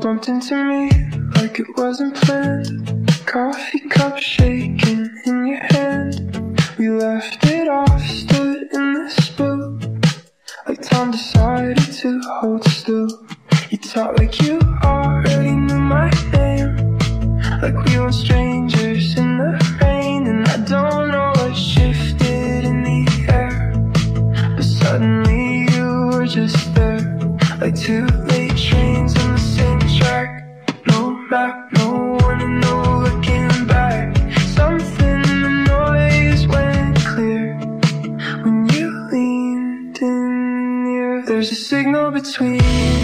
bumped into me like it wasn't planned. Coffee cup shaking in your hand. We left it off, stood in the spill, like time decided to hold still. You talk like you already knew my name, like we were strangers in the rain. And I don't know what shifted in the air, but suddenly you were just there, like two late trains on the same track. No map, no warning, no looking back. Something in the noise went clear when you leaned in near. There's a signal between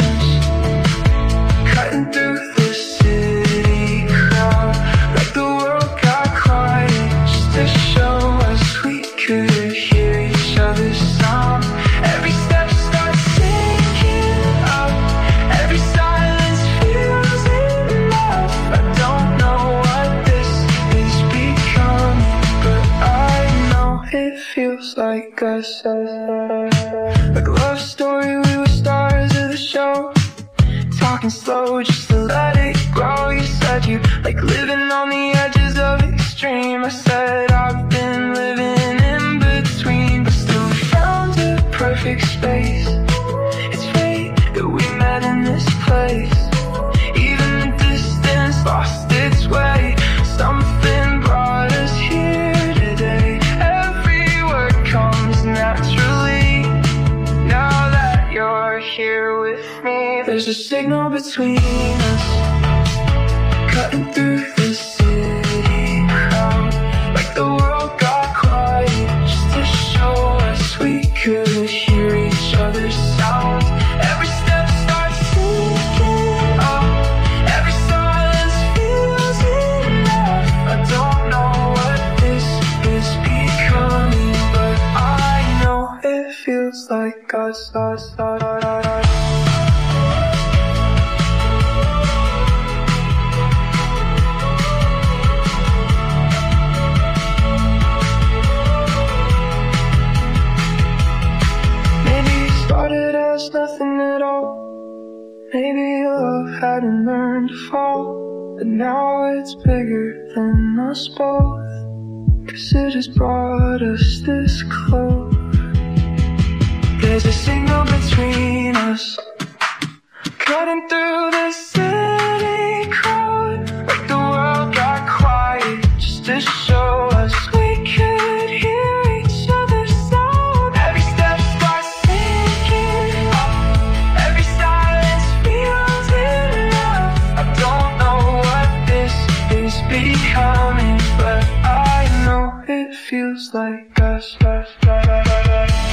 us, cutting through the city crowd, like the world got quiet just to show us we could hear each other's sound. Every step starts sinking up, every silence feels enough. I don't know what this is becoming, but I know it feels like us. Like a love story, we were stars of the show, talking slow just to let it grow. You said you like living on the edges of extreme. I said I've been living in between, but still we found a perfect space. It's fate that we met in this place. Even the distance lost its way. Something brought us here today. Every word comes naturally now that you're here with me. There's a signal between us, cutting through the city crowd, like the world got quiet just to show us we could hear each other's sound. Every step starts sinking up, every silence feels enough. I don't know what this is becoming, but I know it feels like us. Started as nothing at all. Maybe love hadn't learned to fall, but now it's bigger than us both, 'cause it has brought us this close. There's a signal between us, cutting through the city crowd, like the world got quiet just to show us we could hear each other's sound. Every step starts sinking up, every silence feels enough. I don't know what this is becoming, but I know it feels like us.